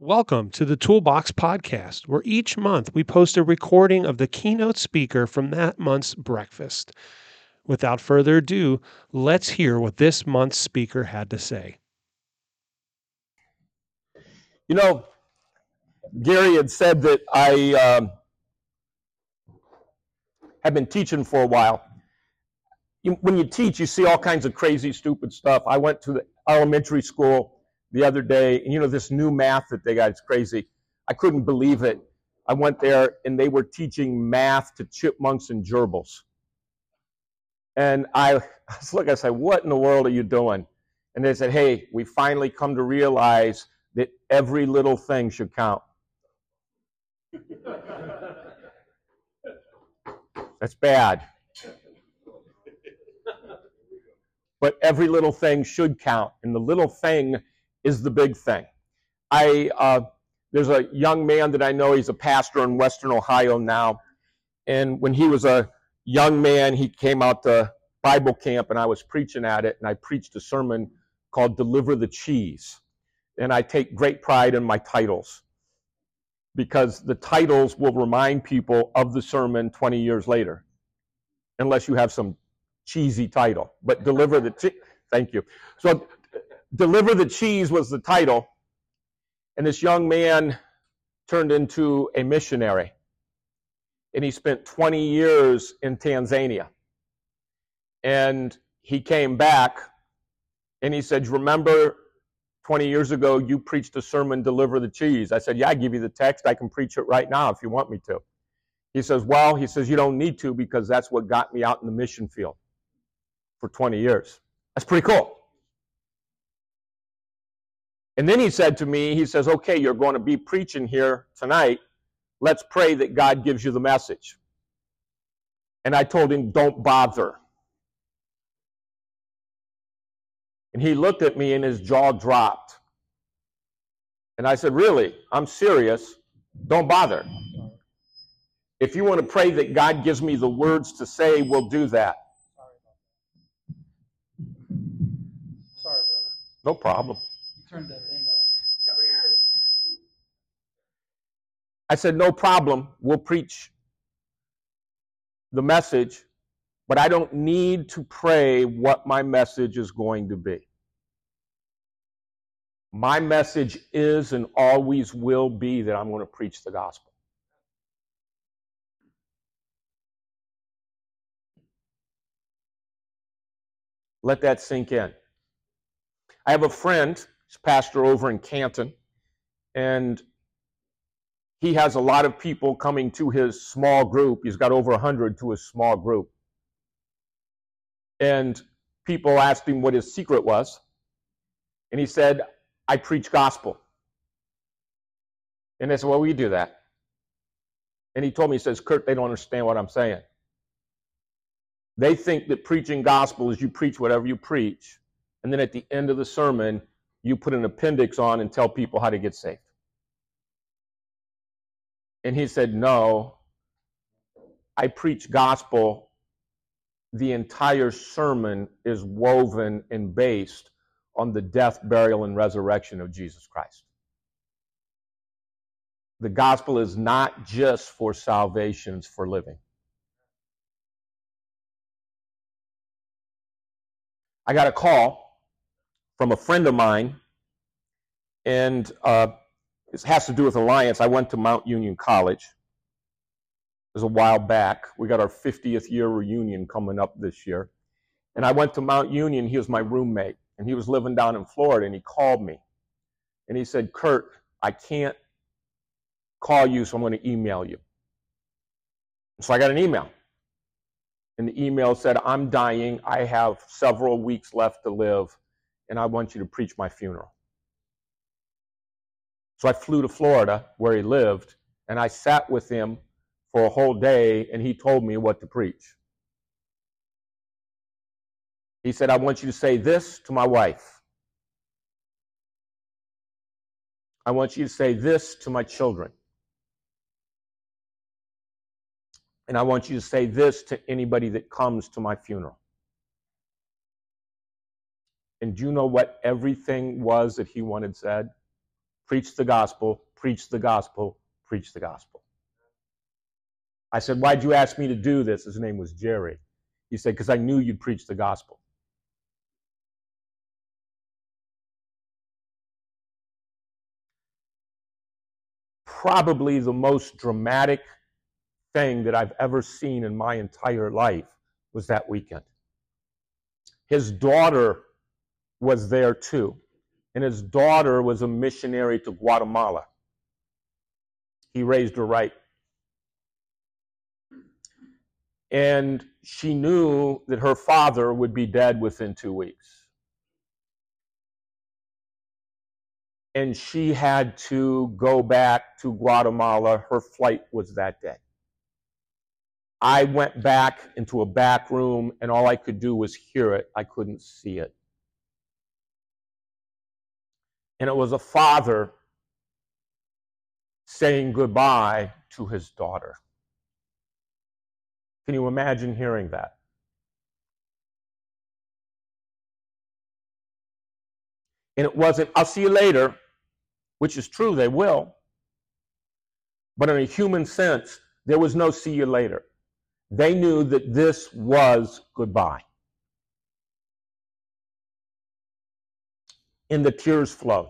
Welcome to the Toolbox Podcast, where each month we post a recording of the keynote speaker from that month's breakfast. Without further ado, let's hear what this month's speaker had to say. You know, Gary had said that I have been teaching for a while. When you teach, you see all kinds of crazy, stupid stuff. I went to the elementary school the other day, and this new math that they got, it's crazy. I couldn't believe it. I went there, and they were teaching math to chipmunks and gerbils. And I was looking, I said, what in the world are you doing? And they said, hey, we finally come to realize that every little thing should count. That's bad. But every little thing should count, and the little thing is the big thing. There's a young man that I know, he's a pastor in Western Ohio now, and when he was a young man, he came out to Bible camp, and I was preaching at it, and I preached a sermon called Deliver the Cheese. And I take great pride in my titles, because the titles will remind people of the sermon 20 years later, unless you have some cheesy title. But Deliver the Cheese, thank you. So Deliver the Cheese was the title, and this young man turned into a missionary, and he spent 20 years in Tanzania. And he came back, and he said, remember 20 years ago, you preached a sermon, Deliver the Cheese. I said, yeah, I give you the text. I can preach it right now if you want me to. He says, well, you don't need to, because that's what got me out in the mission field for 20 years. That's pretty cool. And then he said to me, he says, okay, you're going to be preaching here tonight. Let's pray that God gives you the message. And I told him, don't bother. And he looked at me and his jaw dropped. And I said, really? I'm serious. Don't bother. If you want to pray that God gives me the words to say, we'll do that. Sorry, brother. No problem. Turn that thing up. Come here. I said, no problem. We'll preach the message, but I don't need to pray what my message is going to be. My message is and always will be that I'm going to preach the gospel. Let that sink in. I have a friend, he's a pastor over in Canton, and he has a lot of people coming to his small group. He's got over 100 to his small group. And people asked him what his secret was, and he said, I preach gospel. And they said, well, we do that. And he told me, he says, Kurt, they don't understand what I'm saying. They think that preaching gospel is you preach whatever you preach, and then at the end of the sermon, you put an appendix on and tell people how to get saved. And he said, no, I preach gospel. The entire sermon is woven and based on the death, burial, and resurrection of Jesus Christ. The gospel is not just for salvation, it's for living. I got a call from a friend of mine, and it has to do with Alliance. I went to Mount Union College. It was a while back. We got our 50th year reunion coming up this year. And I went to Mount Union. He was my roommate, and he was living down in Florida, and he called me. And he said, Kurt, I can't call you, so I'm going to email you. So I got an email. And the email said, I'm dying. I have several weeks left to live, and I want you to preach my funeral. So I flew to Florida, where he lived, and I sat with him for a whole day, and he told me what to preach. He said, I want you to say this to my wife. I want you to say this to my children. And I want you to say this to anybody that comes to my funeral. And do you know what everything was that he wanted said? preach the gospel, preach the gospel, preach the gospel. I said, why'd you ask me to do this? His name was Jerry. He said, because I knew you'd preach the gospel. Probably the most dramatic thing that I've ever seen in my entire life was that weekend. His daughter was there too, and his daughter was a missionary to Guatemala. He raised her right. And she knew that her father would be dead within 2 weeks. And she had to go back to Guatemala. Her flight was that day. I went back into a back room, and all I could do was hear it. I couldn't see it. And it was a father saying goodbye to his daughter. Can you imagine hearing that? And it wasn't, I'll see you later, which is true, they will. But in a human sense, there was no see you later. They knew that this was goodbye. And the tears flowed.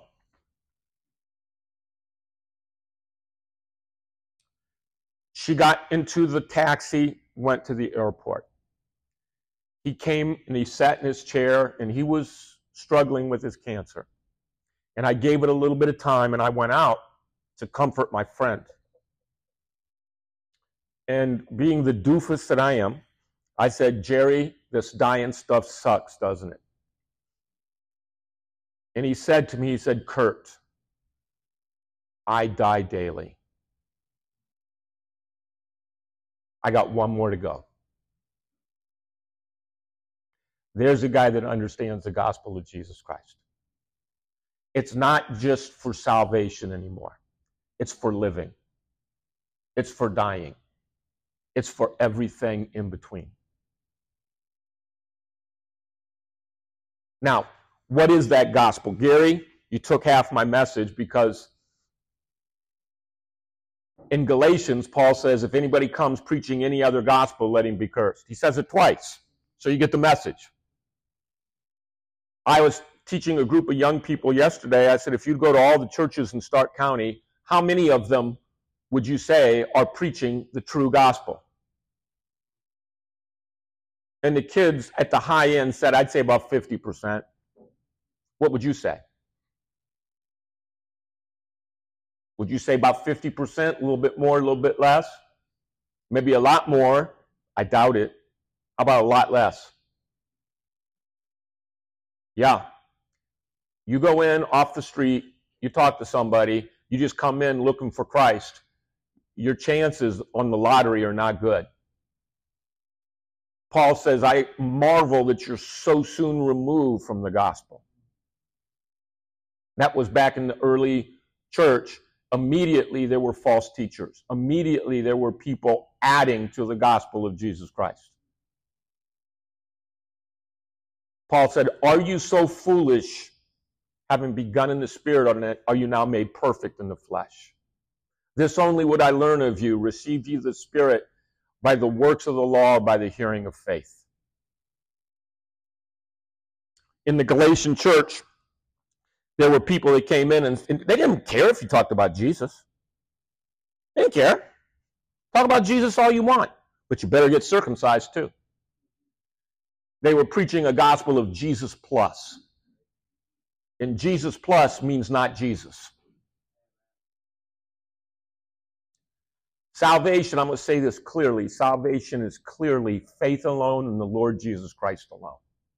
She got into the taxi, went to the airport. He came and he sat in his chair, and he was struggling with his cancer. And I gave it a little bit of time, and I went out to comfort my friend. And being the doofus that I am, I said, Jerry, this dying stuff sucks, doesn't it? And he said to me, he said, Kurt, I die daily. I got one more to go. There's a guy that understands the gospel of Jesus Christ. It's not just for salvation anymore. It's for living. It's for dying. It's for everything in between. Now, what is that gospel? Gary, you took half my message, because in Galatians, Paul says, if anybody comes preaching any other gospel, let him be cursed. He says it twice, so you get the message. I was teaching a group of young people yesterday. I said, if you go to all the churches in Stark County, how many of them would you say are preaching the true gospel? And the kids at the high end said, I'd say about 50%. What would you say? Would you say about 50%, a little bit more, a little bit less? Maybe a lot more. I doubt it. How about a lot less? Yeah. You go in off the street, you talk to somebody, you just come in looking for Christ, your chances on the lottery are not good. Paul says, I marvel that you're so soon removed from the gospel. That was back in the early church. Immediately there were false teachers. Immediately there were people adding to the gospel of Jesus Christ. Paul said, are you so foolish, having begun in the spirit, are you now made perfect in the flesh? This only would I learn of you, receive ye the Spirit by the works of the law, by the hearing of faith. In the Galatian church, there were people that came in and they didn't care if you talked about Jesus. They didn't care. Talk about Jesus all you want, but you better get circumcised too. They were preaching a gospel of Jesus plus. And Jesus plus means not Jesus. Salvation, I'm going to say this clearly, salvation is clearly faith alone in the Lord Jesus Christ alone.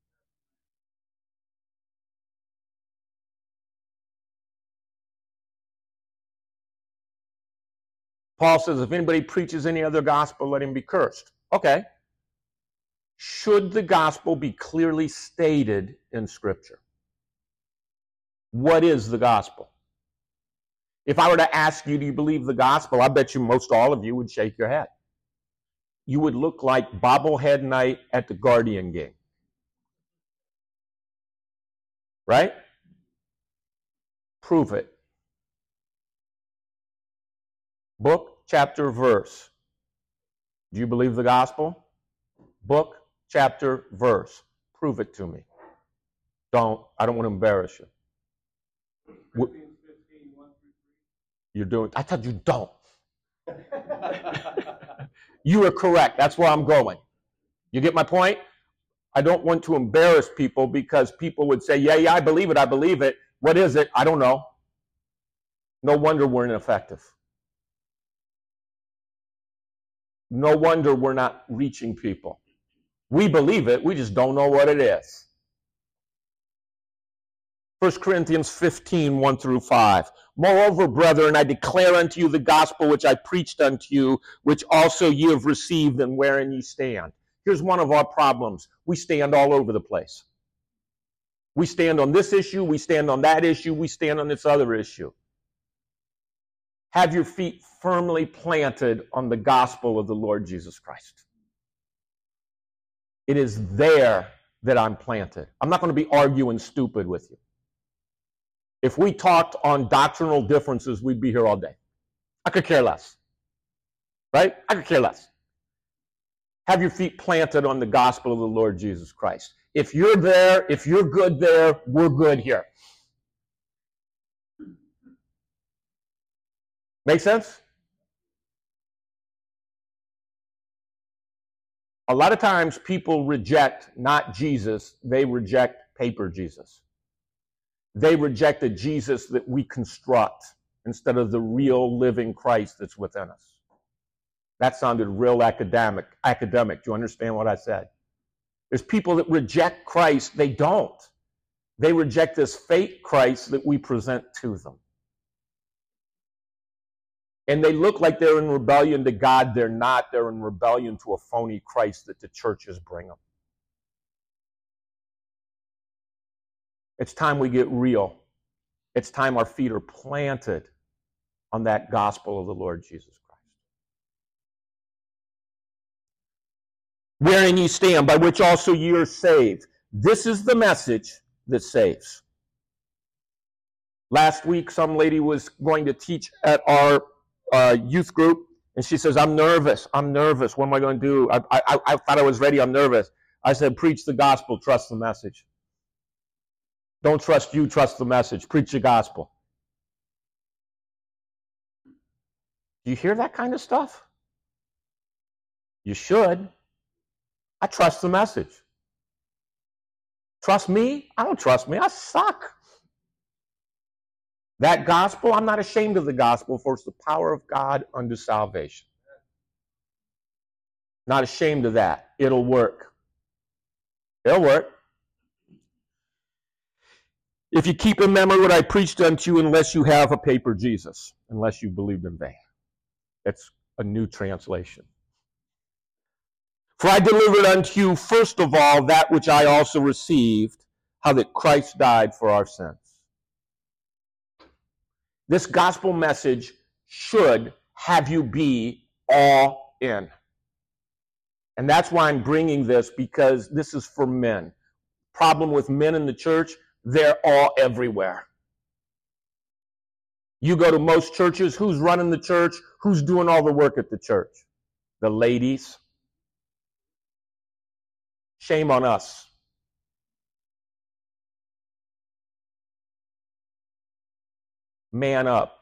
Paul says, if anybody preaches any other gospel, let him be cursed. Okay. Should the gospel be clearly stated in Scripture? What is the gospel? If I were to ask you, do you believe the gospel? I bet you most all of you would shake your head. You would look like bobblehead night at the Guardian game. Right? Prove it. Book, chapter, verse. Do you believe the gospel? Book, chapter, verse. Prove it to me. I don't want to embarrass you. Corinthians 15, 1 You're doing, I thought you don't. You are correct. That's where I'm going. You get my point? I don't want to embarrass people because people would say, yeah, I believe it, I believe it. What is it? I don't know. No wonder we're ineffective. No wonder we're not reaching people. We believe it, we just don't know what it is. 1 Corinthians 15, 1 through 5. Moreover, brethren, I declare unto you the gospel which I preached unto you, which also ye have received, and wherein ye stand. Here's one of our problems. We stand all over the place. We stand on this issue, we stand on that issue, we stand on this other issue. Have your feet firmly planted on the gospel of the Lord Jesus Christ. It is there that I'm planted. I'm not going to be arguing stupid with you. If we talked on doctrinal differences, we'd be here all day. I could care less. Right? I could care less. Have your feet planted on the gospel of the Lord Jesus Christ. If you're there, if you're good there, we're good here. Make sense? A lot of times people reject not Jesus, they reject paper Jesus. They reject the Jesus that we construct instead of the real living Christ that's within us. That sounded real academic. Do you understand what I said? There's people that reject Christ. They don't. They reject this fake Christ that we present to them. And they look like they're in rebellion to God. They're not. They're in rebellion to a phony Christ that the churches bring them. It's time we get real. It's time our feet are planted on that gospel of the Lord Jesus Christ. Wherein ye stand, by which also ye are saved. This is the message that saves. Last week, some lady was going to teach at our youth group, and she says, I'm nervous. What am I going to do? I thought I was ready. I'm nervous. I said, preach the gospel, trust the message. Don't trust you, trust the message. Preach the gospel. Do you hear that kind of stuff? You should. I trust the message. Trust me? I don't trust me. I suck. That gospel, I'm not ashamed of the gospel, for it's the power of God unto salvation. Not ashamed of that. It'll work. It'll work. If you keep in memory what I preached unto you, unless you have a paper Jesus, unless you believed in vain. That's a new translation. For I delivered unto you first of all that which I also received, how that Christ died for our sins. This gospel message should have you be all in. And that's why I'm bringing this, because this is for men. Problem with men in the church, they're all everywhere. You go to most churches, who's running the church? Who's doing all the work at the church? The ladies. Shame on us. Man up.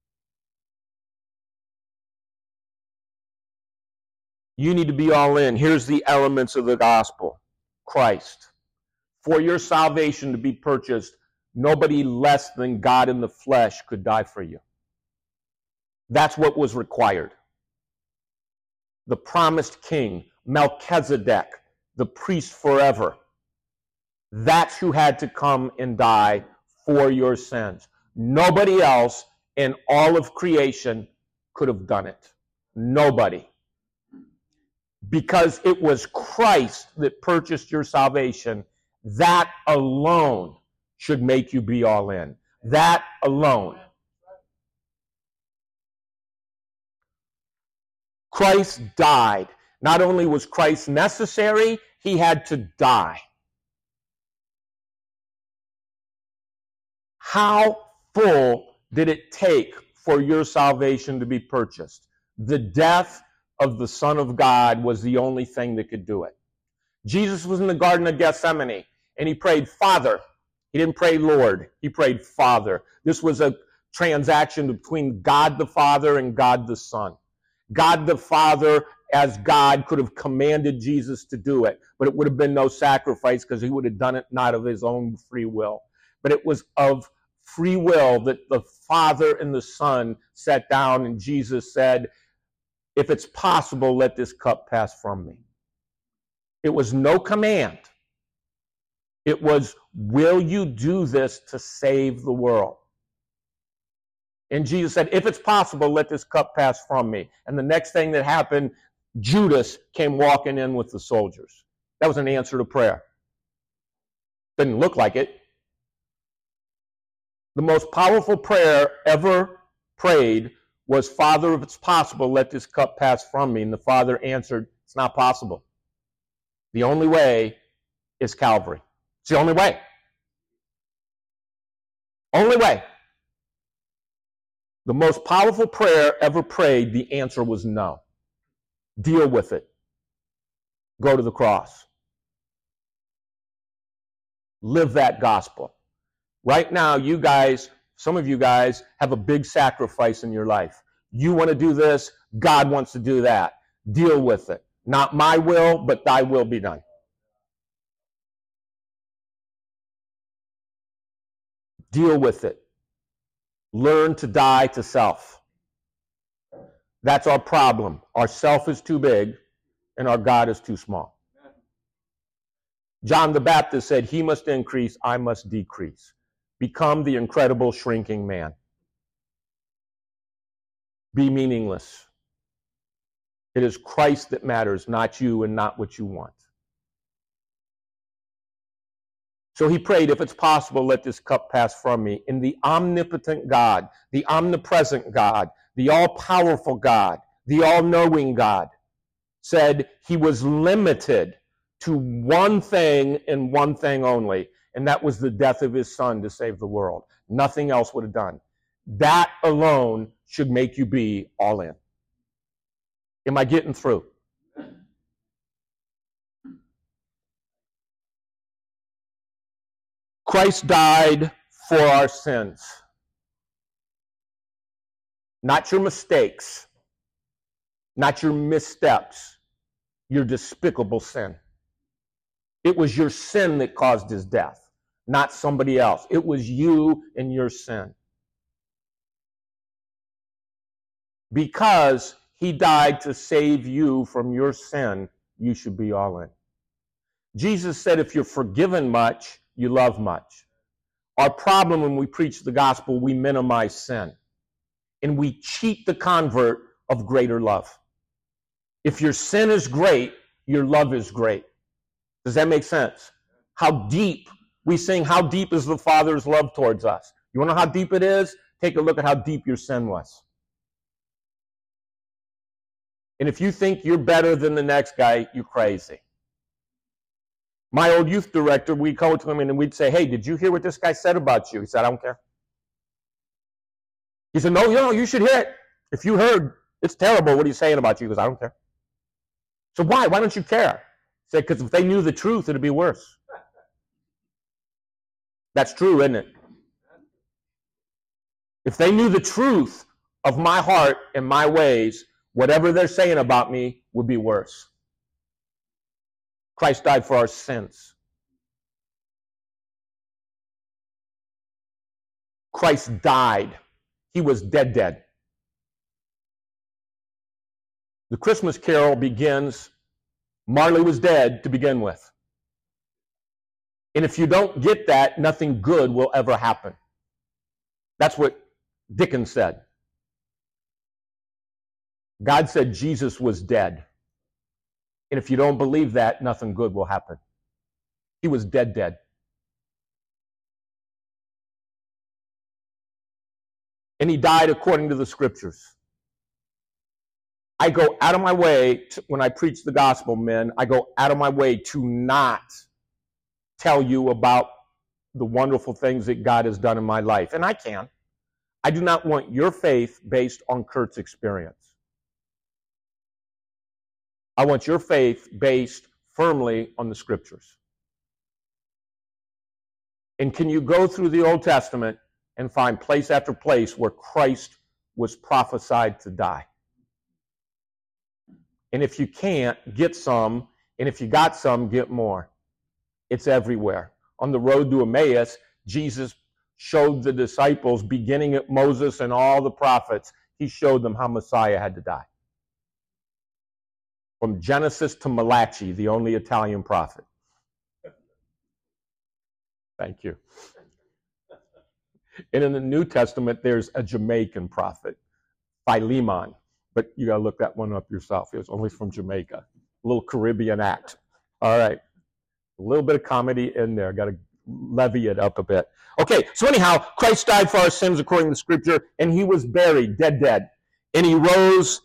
You need to be all in. Here's the elements of the gospel. Christ. For your salvation to be purchased, nobody less than God in the flesh could die for you. That's what was required. The promised king, Melchizedek, the priest forever. That's who had to come and die for your sins. Nobody else in all of creation could have done it. Nobody. Because it was Christ that purchased your salvation, that alone should make you be all in. That alone. Christ died. Not only was Christ necessary, he had to die. How full did it take for your salvation to be purchased. The death of the Son of God was the only thing that could do it. Jesus was in the Garden of Gethsemane, and he prayed, Father. He didn't pray Lord. He prayed Father. This was a transaction between God the Father and God the Son. God the Father, as God, could have commanded Jesus to do it, but it would have been no sacrifice because he would have done it not of his own free will. But it was of free will that the Father and the Son sat down, and Jesus said, if it's possible, let this cup pass from me. It was no command. It was, will you do this to save the world? And Jesus said, if it's possible, let this cup pass from me. And the next thing that happened, Judas came walking in with the soldiers. That was an answer to prayer. Didn't look like it. The most powerful prayer ever prayed was, Father, if it's possible, let this cup pass from me. And the Father answered, it's not possible. The only way is Calvary. It's the only way. Only way. The most powerful prayer ever prayed, the answer was no. Deal with it. Go to the cross. Live that gospel. Right now, you guys, some of you guys, have a big sacrifice in your life. You want to do this, God wants to do that. Deal with it. Not my will, but thy will be done. Deal with it. Learn to die to self. That's our problem. Our self is too big and our God is too small. John the Baptist said, he must increase, I must decrease. Become the incredible shrinking man. Be meaningless. It is Christ that matters, not you and not what you want. So he prayed, if it's possible, let this cup pass from me. And the omnipotent God, the omnipresent God, the all-powerful God, the all-knowing God said he was limited to one thing and one thing only, and that was the death of his Son to save the world. Nothing else would have done. That alone should make you be all in. Am I getting through? Christ died for our sins. Not your mistakes, not your missteps, your despicable sin. It was your sin that caused his death, not somebody else. It was you and your sin. Because he died to save you from your sin, you should be all in. Jesus said, if you're forgiven much, you love much. Our problem when we preach the gospel, we minimize sin. And we cheat the convert of greater love. If your sin is great, your love is great. Does that make sense? How deep, we sing, how deep is the Father's love towards us? You want to know how deep it is? Take a look at how deep your sin was. And if you think you're better than the next guy, you're crazy. My old youth director, we'd go to him and we'd say, hey, did you hear what this guy said about you? He said, I don't care. He said, no, you should hear it. If you heard, it's terrible what he's saying about you. He goes, I don't care. So why? Why don't you care? He said, because if they knew the truth, it'd be worse. That's true, isn't it? If they knew the truth of my heart and my ways, whatever they're saying about me would be worse. Christ died for our sins. Christ died. He was dead. The Christmas carol begins, Marley was dead to begin with. And if you don't get that, nothing good will ever happen. That's what Dickens said. God said Jesus was dead. And if you don't believe that, nothing good will happen. He was dead. And he died according to the scriptures. I go out of my way, when I preach the gospel, men, I go out of my way to not tell you about the wonderful things that God has done in my life. And I can. I do not want your faith based on Kurt's experience. I want your faith based firmly on the Scriptures. And can you go through the Old Testament and find place after place where Christ was prophesied to die? And if you can't, get some. And if you got some, get more. It's everywhere. On the road to Emmaus, Jesus showed the disciples, beginning at Moses and all the prophets, he showed them how Messiah had to die. From Genesis to Malachi, the only Italian prophet. Thank you. And in the New Testament, there's a Jamaican prophet, Philemon. But you got to look that one up yourself. It was only from Jamaica. A little Caribbean act. All right. A little bit of comedy in there. Got to levy it up a bit. Okay, so anyhow, Christ died for our sins according to Scripture, and he was buried, dead. And he rose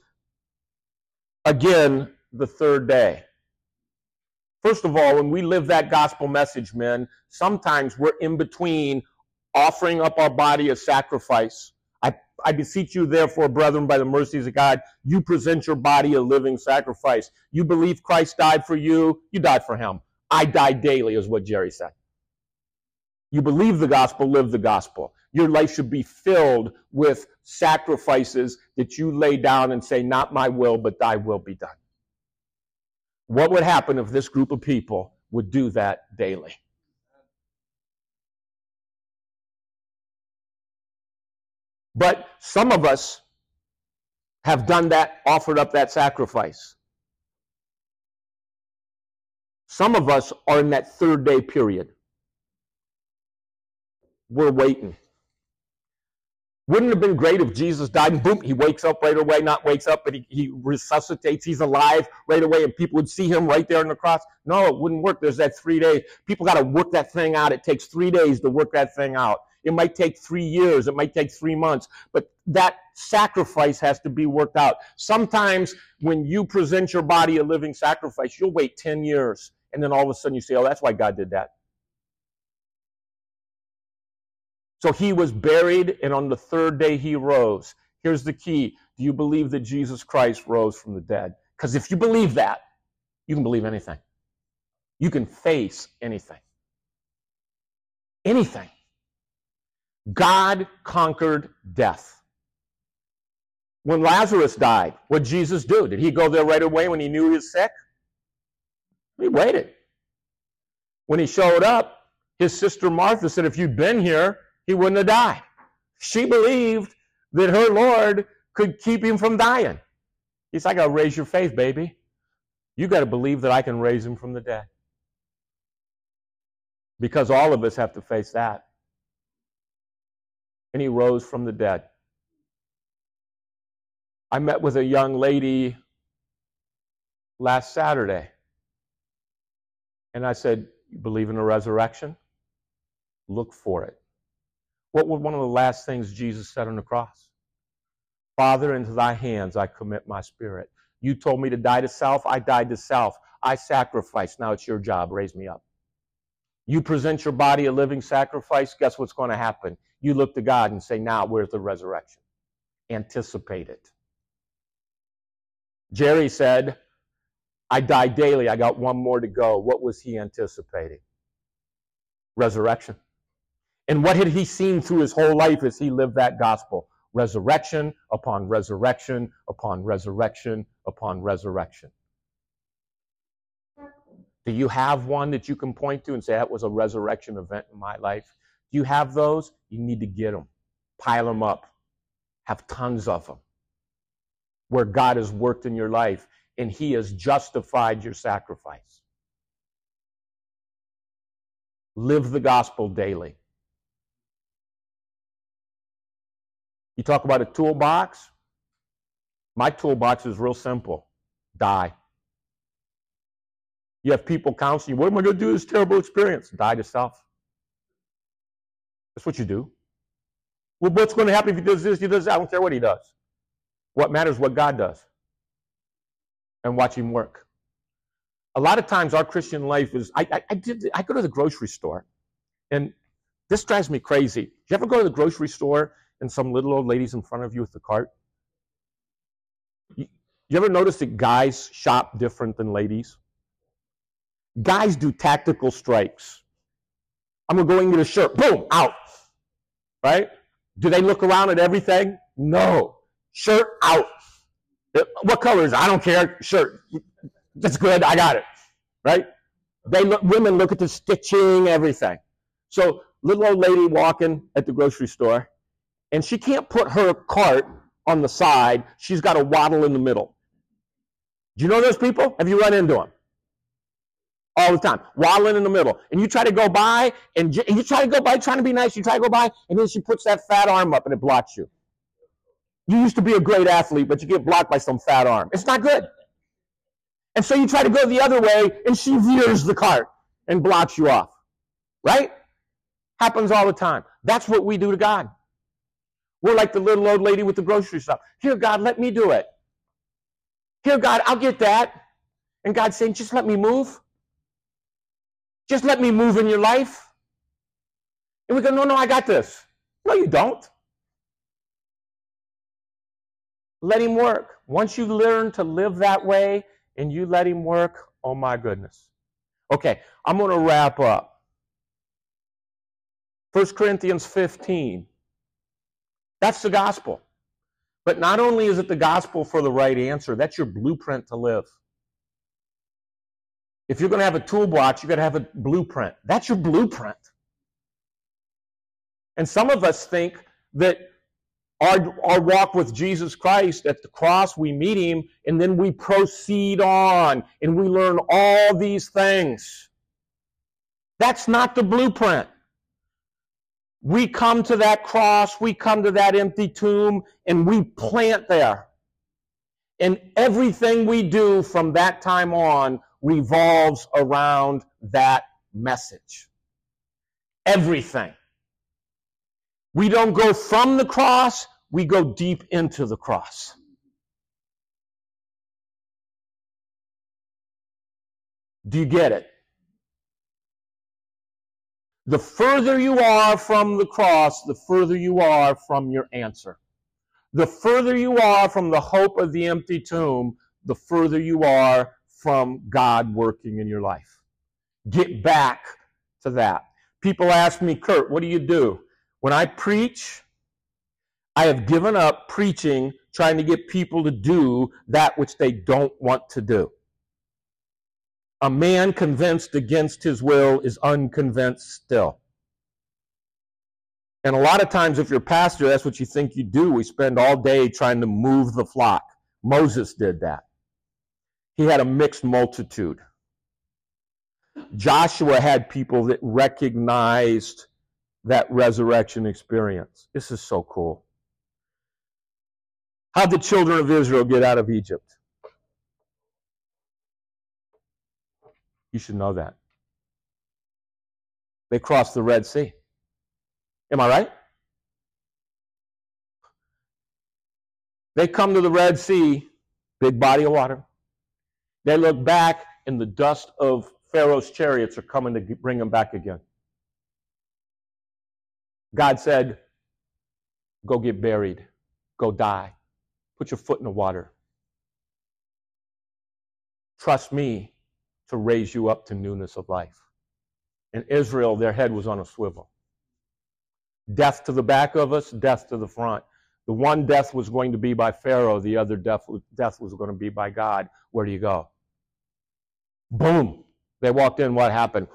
again the third day. First of all, when we live that gospel message, men, sometimes we're in between offering up our body as sacrifice. I beseech you, therefore, brethren, by the mercies of God, you present your body a living sacrifice. You believe Christ died for you, you died for him. I die daily, is what Jerry said. You believe the gospel, live the gospel. Your life should be filled with sacrifices that you lay down and say, not my will, but thy will be done. What would happen if this group of people would do that daily? But some of us have done that, offered up that sacrifice. Some of us are in that third day period. We're waiting. Wouldn't it have been great if Jesus died and boom, he wakes up right away, not wakes up, but he resuscitates, he's alive right away, and people would see him right there on the cross? No, it wouldn't work. There's that 3 days. People got to work that thing out. It takes 3 days to work that thing out. It might take 3 years. It might take 3 months. But that sacrifice has to be worked out. Sometimes when you present your body a living sacrifice, you'll wait 10 years. And then all of a sudden you say, oh, that's why God did that. So he was buried, and on the third day he rose. Here's the key. Do you believe that Jesus Christ rose from the dead? Because if you believe that, you can believe anything. You can face anything. Anything. God conquered death. When Lazarus died, what did Jesus do? Did he go there right away when he knew he was sick? He waited. When he showed up, his sister Martha said, if you'd been here, he wouldn't have died. She believed that her Lord could keep him from dying. He's like, I got to raise your faith, baby. You got to believe that I can raise him from the dead. Because all of us have to face that. And he rose from the dead. I met with a young lady last Saturday. And I said, you believe in a resurrection? Look for it. What was one of the last things Jesus said on the cross? Father, into thy hands I commit my spirit. You told me to die to self. I died to self. I sacrificed. Now it's your job. Raise me up. You present your body a living sacrifice. Guess what's going to happen? You look to God and say, now, where's the resurrection? Anticipate it. Jerry said, I die daily. I got one more to go. What was he anticipating? Resurrection. And what had he seen through his whole life as he lived that gospel? Resurrection upon resurrection upon resurrection upon resurrection. Do you have one that you can point to and say, that was a resurrection event in my life? Do you have those? You need to get them. Pile them up. Have tons of them. Where God has worked in your life and he has justified your sacrifice. Live the gospel daily. You talk about a toolbox. My toolbox is real simple. Die. You have people counseling you. What am I going to do with this terrible experience? Die to self. That's what you do. Well, what's going to happen if he does this, he does that? I don't care what he does. What matters is what God does. And watch him work. A lot of times our Christian life is, I go to the grocery store, and this drives me crazy. You ever go to the grocery store and some little old lady's in front of you with the cart? You ever notice that guys shop different than ladies? Guys do tactical strikes. I'm going to go and get a shirt. Boom, out. Right? Do they look around at everything? No. Shirt out. What color is it? I don't care. Shirt. That's good. I got it. Right? Women look at the stitching, everything. So little old lady walking at the grocery store, and she can't put her cart on the side. She's got to waddle in the middle. Do you know those people? Have you run into them? All the time, waddling in the middle. And you try to go by, and you try to go by trying to be nice. You try to go by, and then she puts that fat arm up, and it blocks you. You used to be a great athlete, but you get blocked by some fat arm. It's not good. And so you try to go the other way, and she veers the cart and blocks you off. Right? Happens all the time. That's what we do to God. We're like the little old lady with the grocery stuff. Here, God, let me do it. Here, God, I'll get that. And God's saying, just let me move. Just let me move in your life. And we go, no, I got this. No, you don't. Let him work. Once you learn to live that way and you let him work, oh my goodness. Okay, I'm going to wrap up. 1 Corinthians 15. That's the gospel. But not only is it the gospel for the right answer, that's your blueprint to live. If you're going to have a toolbox, you've got to have a blueprint. That's your blueprint. And some of us think that our walk with Jesus Christ at the cross, we meet him, and then we proceed on, and we learn all these things. That's not the blueprint. We come to that cross, we come to that empty tomb, and we plant there. And everything we do from that time on revolves around that message. Everything. We don't go from the cross, we go deep into the cross. Do you get it? The further you are from the cross, the further you are from your answer. The further you are from the hope of the empty tomb, the further you are from God working in your life. Get back to that. People ask me, Kurt, what do you do? When I preach, I have given up preaching, trying to get people to do that which they don't want to do. A man convinced against his will is unconvinced still. And a lot of times, if you're a pastor, that's what you think you do. We spend all day trying to move the flock. Moses did that. He had a mixed multitude. Joshua had people that recognized that resurrection experience. This is so cool. How did the children of Israel get out of Egypt? You should know that. They crossed the Red Sea. Am I right? They come to the Red Sea, big body of water. They look back, and the dust of Pharaoh's chariots are coming to bring them back again. God said, go get buried. Go die. Put your foot in the water. Trust me to raise you up to newness of life. In Israel, their head was on a swivel. Death to the back of us, death to the front. The one death was going to be by Pharaoh. The other death was going to be by God. Where do you go? Boom. They walked in. What happened?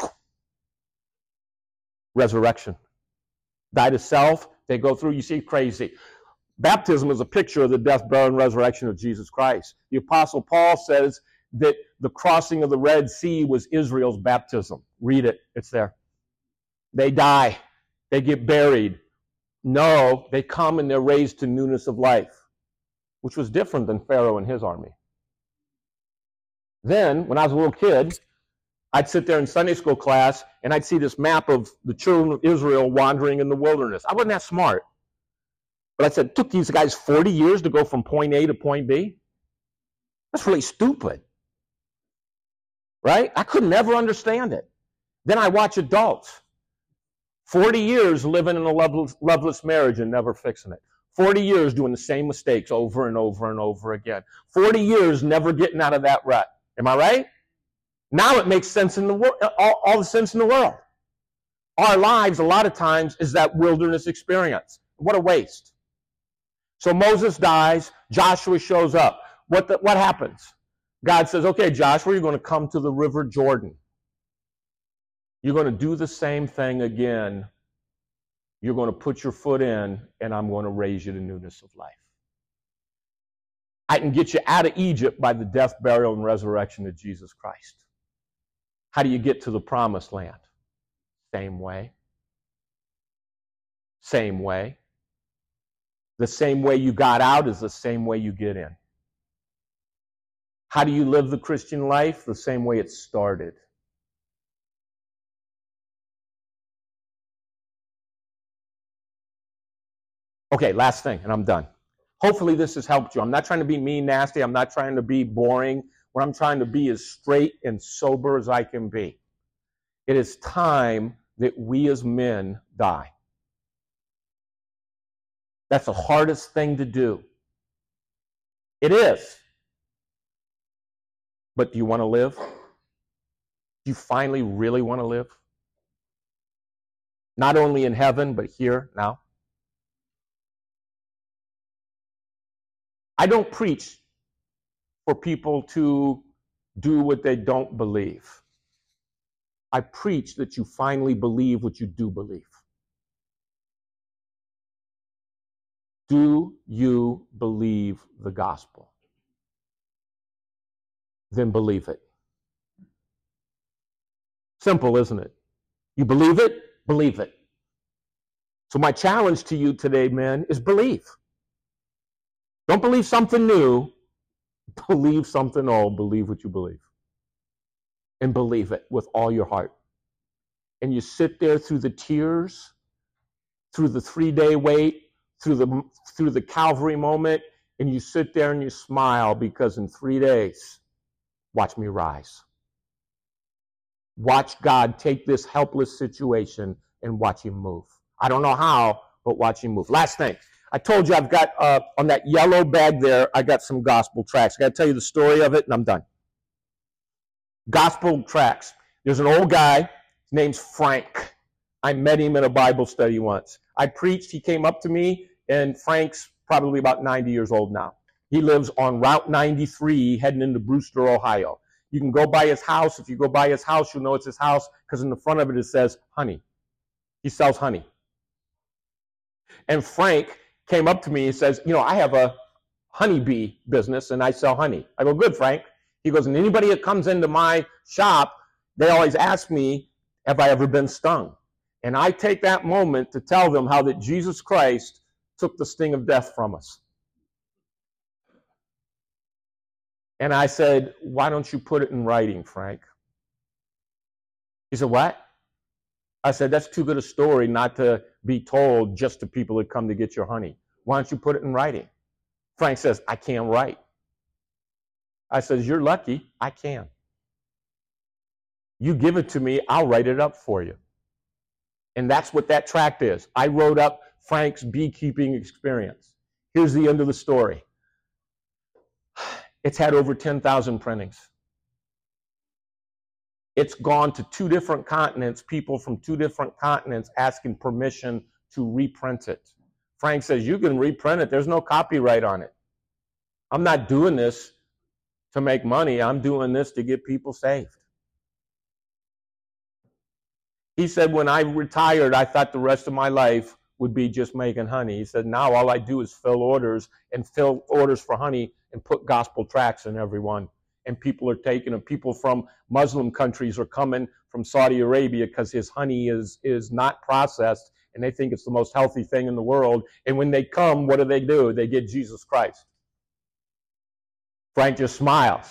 Resurrection. Die to self. They go through. You see, crazy. Baptism is a picture of the death, burial, and resurrection of Jesus Christ. The Apostle Paul says that the crossing of the Red Sea was Israel's baptism. Read it. It's there. They die. They get buried. No, they come and they're raised to newness of life, which was different than Pharaoh and his army. Then, when I was a little kid, I'd sit there in Sunday school class and I'd see this map of the children of Israel wandering in the wilderness. I wasn't that smart. But I said, it took these guys 40 years to go from point A to point B? That's really stupid. Right? I could never understand it. Then I watch adults. 40 years living in a loveless marriage and never fixing it. 40 years doing the same mistakes over and over and over again. 40 years never getting out of that rut. Am I right? Now it makes sense in the world, all the sense in the world. Our lives, a lot of times, is that wilderness experience. What a waste. So Moses dies. Joshua shows up. What happens? God says, okay, Joshua, you're going to come to the river Jordan. You're going to do the same thing again. You're going to put your foot in, and I'm going to raise you to newness of life. I can get you out of Egypt by the death, burial, and resurrection of Jesus Christ. How do you get to the promised land? Same way. Same way. The same way you got out is the same way you get in. How do you live the Christian life? The same way it started. Okay, last thing, and I'm done. Hopefully this has helped you. I'm not trying to be mean, nasty. I'm not trying to be boring. What I'm trying to be is straight and sober as I can be. It is time that we as men die. That's the hardest thing to do. It is. But do you want to live? Do you finally really want to live? Not only in heaven, but here, now. I don't preach for people to do what they don't believe. I preach that you finally believe what you do believe. Do you believe the gospel? Then believe it. Simple, isn't it? You believe it? Believe it. So my challenge to you today, men, is believe. Don't believe something new. Believe something old. Believe what you believe. And believe it with all your heart. And you sit there through the tears, through the 3-day wait, through the Calvary moment, and you sit there and you smile because in 3 days, watch me rise. Watch God take this helpless situation and watch him move. I don't know how, but watch him move. Last thing. I told you I've got, on that yellow bag there, I got some gospel tracts. I got to tell you the story of it, and I'm done. Gospel tracts. There's an old guy. His name's Frank. I met him in a Bible study once. I preached. He came up to me, and Frank's probably about 90 years old now. He lives on Route 93 heading into Brewster, Ohio. You can go by his house. If you go by his house, you'll know it's his house because in the front of it, it says honey. He sells honey. And Frank came up to me and says, you know, I have a honeybee business and I sell honey. I go, good, Frank. He goes, and anybody that comes into my shop, they always ask me, have I ever been stung? And I take that moment to tell them how that Jesus Christ took the sting of death from us. And I said, why don't you put it in writing, Frank? He said, what? I said, that's too good a story not to be told just to people that come to get your honey. Why don't you put it in writing? Frank says, I can't write. I says, you're lucky, I can. You give it to me, I'll write it up for you. And that's what that tract is. I wrote up Frank's beekeeping experience. Here's the end of the story. It's had over 10,000 printings. It's gone to 2 different continents, people from 2 different continents asking permission to reprint it. Frank says, you can reprint it. There's no copyright on it. I'm not doing this to make money. I'm doing this to get people saved. He said, when I retired, I thought the rest of my life would be just making honey. He said, now all I do is fill orders for honey and put gospel tracts in every one. And people are taking them. People from Muslim countries are coming from Saudi Arabia because his honey is not processed, and they think it's the most healthy thing in the world. And when they come, what do? They get Jesus Christ. Frank just smiles.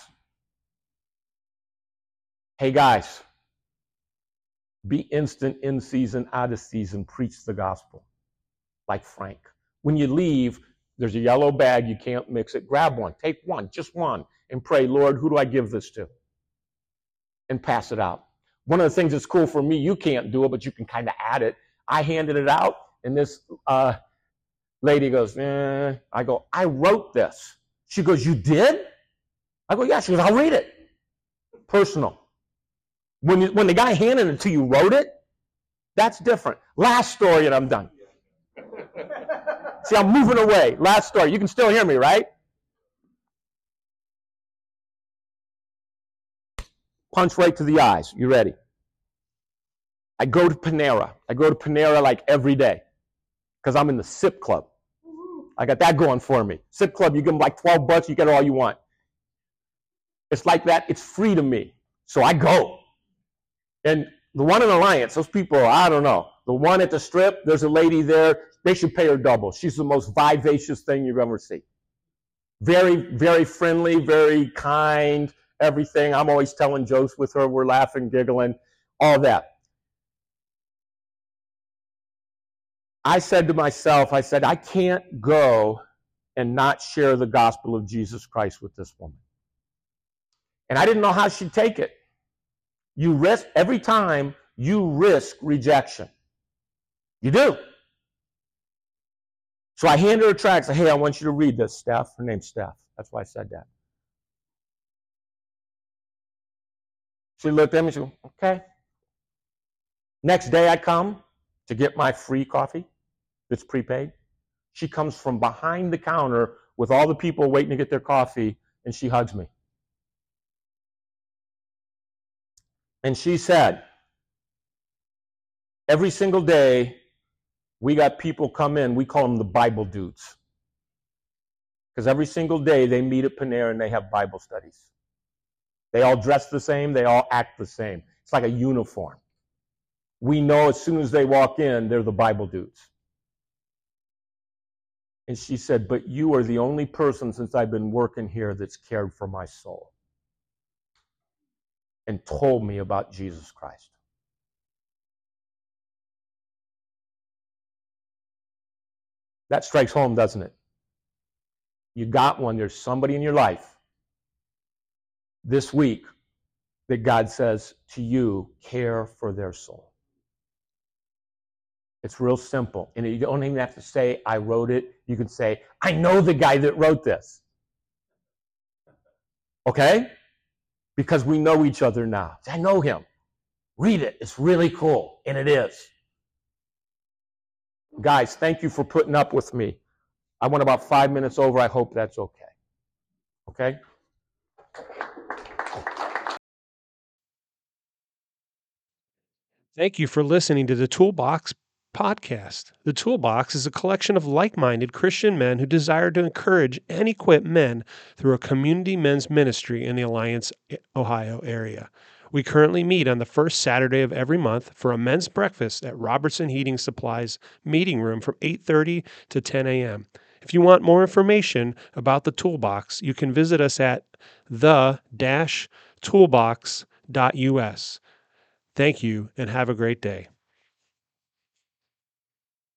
Hey, guys, be instant, in season, out of season. Preach the gospel like Frank. When you leave, there's a yellow bag. You can't mix it. Grab one. Take one, just one. And pray, Lord, who do I give this to? And pass it out. One of the things that's cool for me, you can't do it, but you can kind of add it. I handed it out, and this lady goes, I go, I wrote this. She goes, you did? I go, yeah. She goes, I'll read it. Personal. When the guy handed it to you wrote it, that's different. Last story, and I'm done. See, I'm moving away. Last story. You can still hear me, right? Punch right to the eyes. You ready? I go to Panera. I go to Panera like every day because I'm in the SIP Club. I got that going for me. SIP Club, you give them like $12, you get all you want. It's like that. It's free to me. So I go. And the one in Alliance, those people, I don't know. The one at the Strip, there's a lady there. They should pay her double. She's the most vivacious thing you've ever seen. Very, very friendly, very kind, everything. I'm always telling jokes with her. We're laughing, giggling, all that. I said to myself, I said, I can't go and not share the gospel of Jesus Christ with this woman. And I didn't know how she'd take it. You risk, every time you risk rejection. You do. So I handed her a tract. I said, hey, I want you to read this, Steph. Her name's Steph. That's why I said that. She looked at me and she goes, okay. Next day I come to get my free coffee that's prepaid. She comes from behind the counter with all the people waiting to get their coffee, and she hugs me. And she said, every single day, we got people come in, we call them the Bible dudes. Because every single day they meet at Panera and they have Bible studies. They all dress the same, they all act the same. It's like a uniform. We know as soon as they walk in, they're the Bible dudes. And she said, but you are the only person since I've been working here that's cared for my soul and told me about Jesus Christ. That strikes home, doesn't it? You got one. There's somebody in your life this week that God says to you, care for their soul. It's real simple. And you don't even have to say, I wrote it. You can say, I know the guy that wrote this. Okay? Because we know each other now. I know him. Read it. It's really cool. And it is. Guys, thank you for putting up with me. I went about 5 minutes over. I hope that's okay. Okay? Thank you for listening to the Toolbox podcast. The Toolbox is a collection of like-minded Christian men who desire to encourage and equip men through a community men's ministry in the Alliance, Ohio area. We currently meet on the first Saturday of every month for a men's breakfast at Robertson Heating Supply's meeting room from 8:30 to 10 a.m. If you want more information about the Toolbox, you can visit us at the-toolbox.us. Thank you and have a great day.